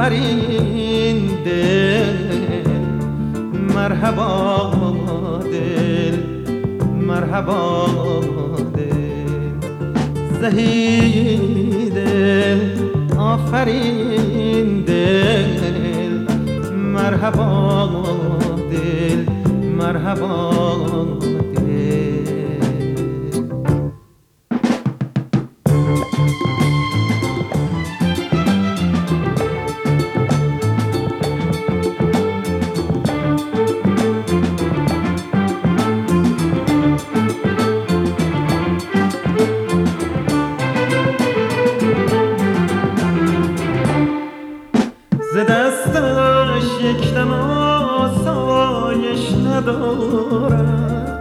آفرین دل، مرحبا دل، مرحبا دل، زهی دل، آفرین دل، مرحبا دل، مرحبا دل. ز دستش یک دم آسایش ندارم،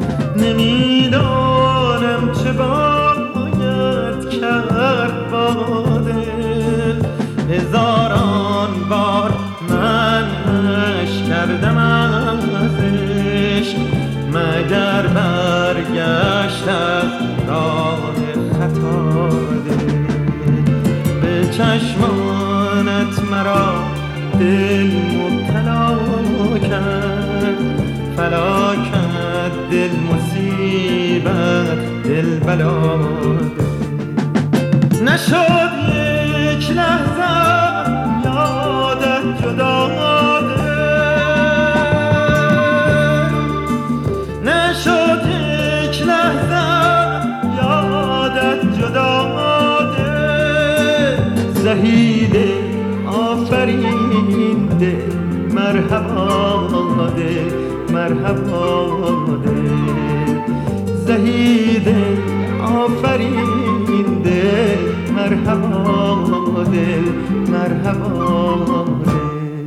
نمیدانم چه باید کرد با دل. هزاران بار منش کردم ازش، مگر برگشت از راه خطا دل. به چشمانت مرا دل مبتلا کرد، فلاکت دل مصیبت دل بلا. نشد یک لحظه یادت جدا دل، نشد یک لحظه یادت جدا دل. زهید آفرین دل، مرحبا دل، مرحبا دل، زهید آفرین دل، مرحبا دل، مرحبا دل.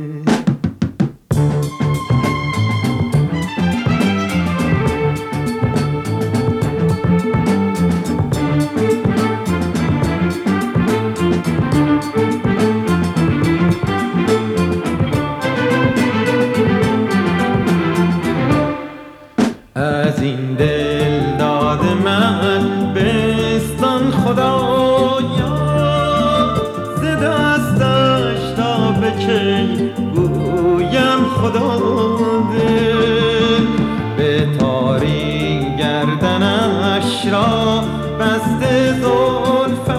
از این دل داد من بستان خدایا، ز دستش تا به کی گویم خدا دل. به تاری گردنش را بسته زلفت،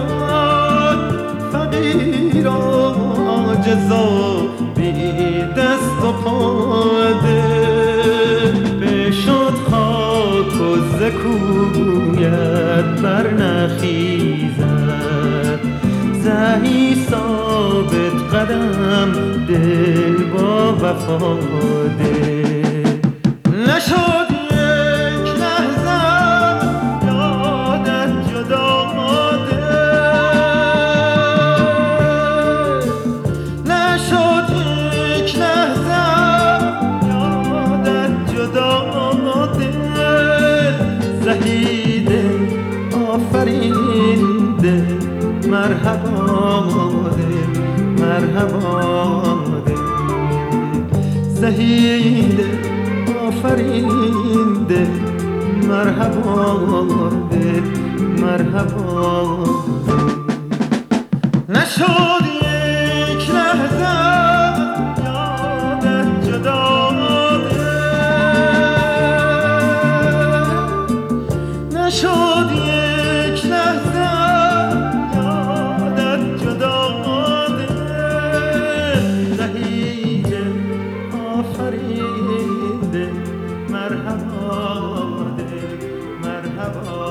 فقیر عاجز و بی دست و پا دل. بشد خاک و ز کویت برنخیزد، زهی ثابت قدم دل با وفا دل. نشد یک لحظه یادت جدا دل، نشد یک لحظه یادت جدا دل. زهی دل آفرین دل، مرحبا دل، مرحبا دل، زهی دل آفرین دل، مرحبا دل، مرحبا دل. نشد یک لحظه یادت جدا دل، نشد یک لحظه یادت جدا دل. زهی دل آفرین دل، مرحبا دل، مرحبا